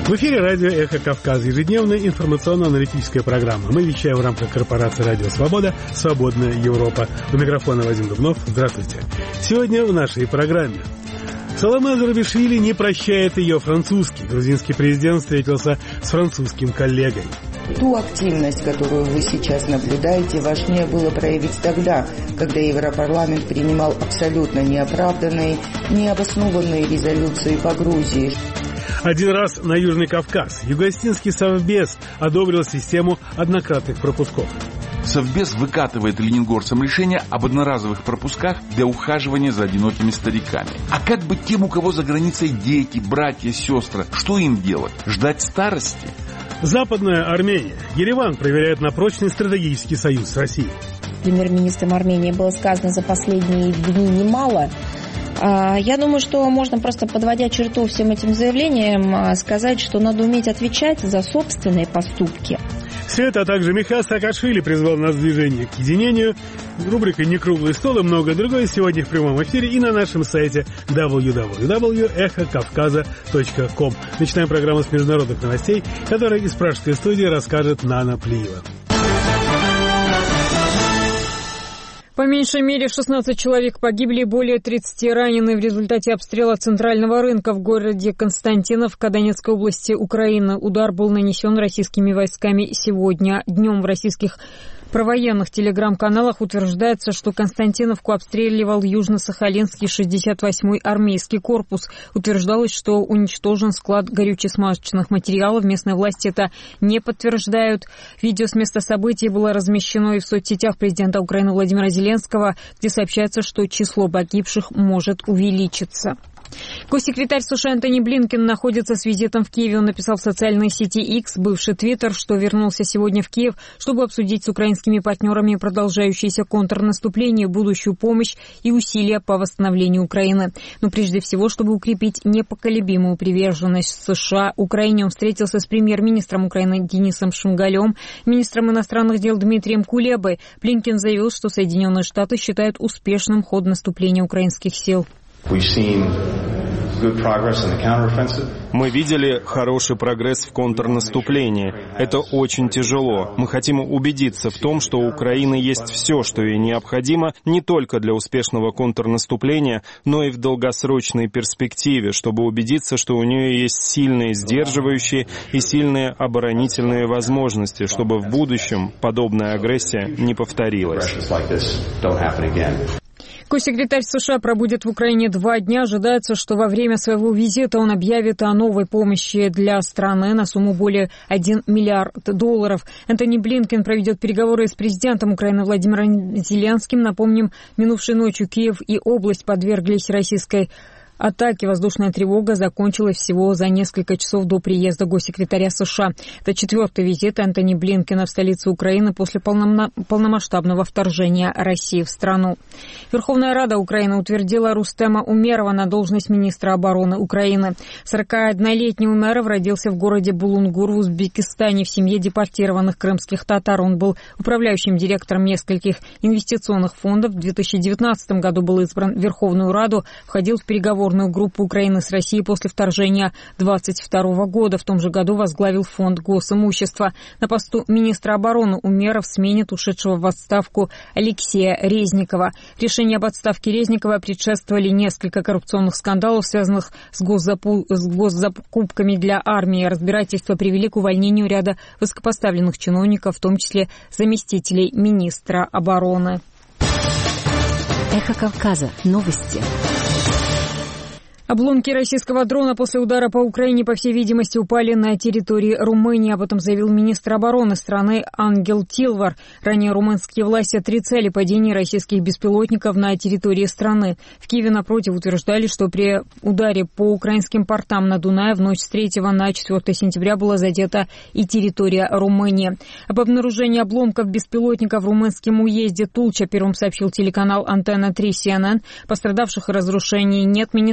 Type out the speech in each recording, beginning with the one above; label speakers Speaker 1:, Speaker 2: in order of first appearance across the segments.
Speaker 1: В эфире радио «Эхо Кавказа», ежедневная информационно-аналитическая программа. Мы вещаем в рамках корпорации «Радио Свобода», «Свободная Европа». У микрофона Вадим Дубнов. Здравствуйте. Сегодня в нашей программе. Саломе Зурабишвили не прощает ее французский. Грузинский президент встретился с французским коллегой.
Speaker 2: Ту активность, которую вы сейчас наблюдаете, важнее было проявить тогда, когда Европарламент принимал абсолютно неоправданные, необоснованные резолюции по Грузии.
Speaker 1: Один раз на Южный Кавказ Юго-Осетинский совбез одобрил систему однократных пропусков.
Speaker 3: Совбез выкатывает лениногорцам решение об одноразовых пропусках для ухаживания за одинокими стариками. А как быть тем, у кого за границей дети, братья, сестры? Что им делать? Ждать старости?
Speaker 1: Западная Армения. Ереван проверяет на прочный стратегический союз с Россией.
Speaker 4: Премьер-министром Армении было сказано за последние дни немало. Я думаю, что можно просто, подводя черту всем этим заявлениям, сказать, что надо уметь отвечать за собственные поступки.
Speaker 1: Все это, а также Михаил Саакашвили призвал нас в движение к единению. Рубрика «Некруглый стол» и многое другое сегодня в прямом эфире и на нашем сайте www.эхокавказа.ком. Начинаем программу с международных новостей, которые из пражской студии расскажет Нана Плиева.
Speaker 5: По меньшей мере 16 человек погибли и более 30 ранены в результате обстрела центрального рынка в городе Константиновка Донецкой области Украины. Удар был нанесен российскими войсками сегодня днем. В российских провоенных телеграм-каналах утверждается, что Константиновку обстреливал Южно-Сахалинский 68-й армейский корпус. Утверждалось, что уничтожен склад горюче-смазочных материалов. Местные власти это не подтверждают. Видео с места событий было размещено и в соцсетях президента Украины Владимира Зеленского, где сообщается, что число погибших может увеличиться. Госсекретарь США Антони Блинкен находится с визитом в Киеве. Он написал в социальной сети X, бывший Твиттер, что вернулся сегодня в Киев, чтобы обсудить с украинскими партнерами продолжающееся контрнаступление, будущую помощь и усилия по восстановлению Украины. Но прежде всего, чтобы укрепить непоколебимую приверженность США Украине, он встретился с премьер-министром Украины Денисом Шмыгалем, министром иностранных дел Дмитрием Кулебой. Блинкен заявил, что Соединенные Штаты считают успешным ход наступления украинских сил.
Speaker 6: Мы видели хороший прогресс в контрнаступлении. Это очень тяжело. Мы хотим убедиться в том, что у Украины есть все, что ей необходимо, не только для успешного контрнаступления, но и в долгосрочной перспективе, чтобы убедиться, что у нее есть сильные сдерживающие и сильные оборонительные возможности, чтобы в будущем подобная агрессия не повторилась.
Speaker 5: Госсекретарь США пробудет в Украине 2 дня. Ожидается, что во время своего визита он объявит о новой помощи для страны на сумму более $1 миллиард. Антони Блинкен проведет переговоры с президентом Украины Владимиром Зеленским. Напомним, минувшей ночью Киев и область подверглись российской атаки. Воздушная тревога закончилась всего за несколько часов до приезда госсекретаря США. Это 4-й визит Антони Блинкена в столицу Украины после полномасштабного вторжения России в страну. Верховная Рада Украины утвердила Рустема Умерова на должность министра обороны Украины. 41-летний Умеров родился в городе Булунгур в Узбекистане в семье депортированных крымских татар. Он был управляющим директором нескольких инвестиционных фондов. В 2019 году был избран в Верховную Раду, входил в переговорную группу Украины с Россией после вторжения 2022 года. В том же году возглавил фонд госимущества. На посту министра обороны Умеров сменит ушедшего в отставку Алексея Резникова. Решение об отставке Резникова предшествовали несколько коррупционных скандалов, связанных с госзакупками для армии. Разбирательства привели к увольнению ряда высокопоставленных чиновников, в том числе заместителей министра обороны.
Speaker 7: Эхо Кавказа. Новости.
Speaker 5: Обломки российского дрона после удара по Украине, по всей видимости, упали на территории Румынии. Об этом заявил министр обороны страны Ангел Тилвар. Ранее румынские власти отрицали падение российских беспилотников на территории страны. В Киеве, напротив, утверждали, что при ударе по украинским портам на Дунае в ночь с 3 на 4 сентября была задета и территория Румынии. Об обнаружении обломков беспилотников в румынском уезде Тулча первым сообщил телеканал «Антенна 3» CNN. Пострадавших и разрушений нет. Министр обороны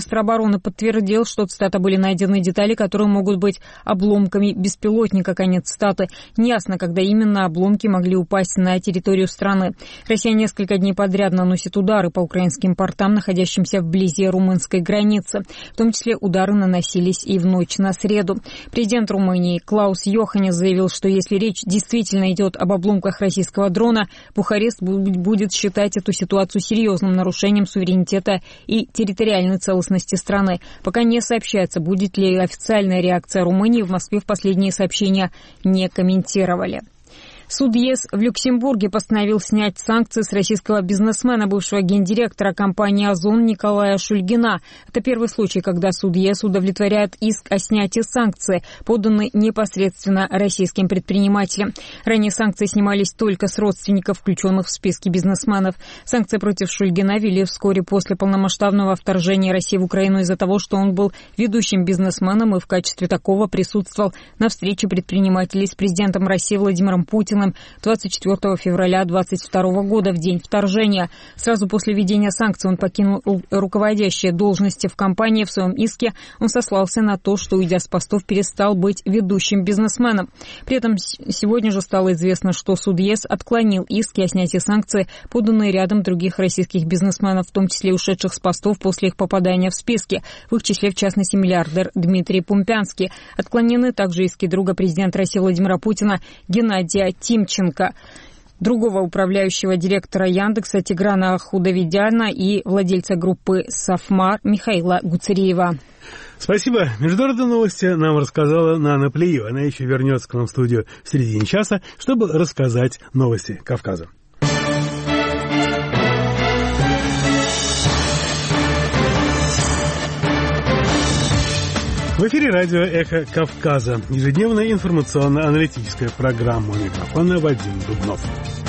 Speaker 5: он и подтвердил, что, цитата, были найдены детали, которые могут быть обломками беспилотника, конец цитаты. Неясно, когда именно обломки могли упасть на территорию страны. Россия несколько дней подряд наносит удары по украинским портам, находящимся вблизи румынской границы. В том числе удары наносились и в ночь на среду. Президент Румынии Клаус Йоханнис заявил, что если речь действительно идет об обломках российского дрона, Бухарест будет считать эту ситуацию серьезным нарушением суверенитета и территориальной целостности страны. Пока не сообщается, будет ли официальная реакция Румынии. В Москве в последние сообщения не комментировали. Суд ЕС в Люксембурге постановил снять санкции с российского бизнесмена, бывшего гендиректора компании «Озон» Николая Шульгина. Это первый случай, когда суд ЕС удовлетворяет иск о снятии санкций, поданный непосредственно российским предпринимателям. Ранее санкции снимались только с родственников, включенных в списки бизнесменов. Санкции против Шульгина ввели вскоре после полномасштабного вторжения России в Украину из-за того, что он был ведущим бизнесменом и в качестве такого присутствовал на встрече предпринимателей с президентом России Владимиром Путиным 24 февраля 2022 года, в день вторжения. Сразу после введения санкций он покинул руководящие должности в компании. В своем иске он сослался на то, что, уйдя с постов, перестал быть ведущим бизнесменом. При этом сегодня же стало известно, что суд ЕС отклонил иски о снятии санкций, поданные рядом других российских бизнесменов, в том числе ушедших с постов после их попадания в списки. В их числе, в частности, миллиардер Дмитрий Пумпянский. Отклонены также иски друга президента России Владимира Путина Геннадия Тимченко, другого управляющего директора Яндекса Тиграна Худавидяна и владельца группы «Сафмар» Михаила Гуцериева.
Speaker 1: Спасибо. Международные новости нам рассказала Нана Плиева. Она еще вернется к нам в студию в середине часа, чтобы рассказать новости Кавказа. В эфире радио «Эхо Кавказа». Ежедневная информационно-аналитическая программа. У микрофона Вадим Дубнов.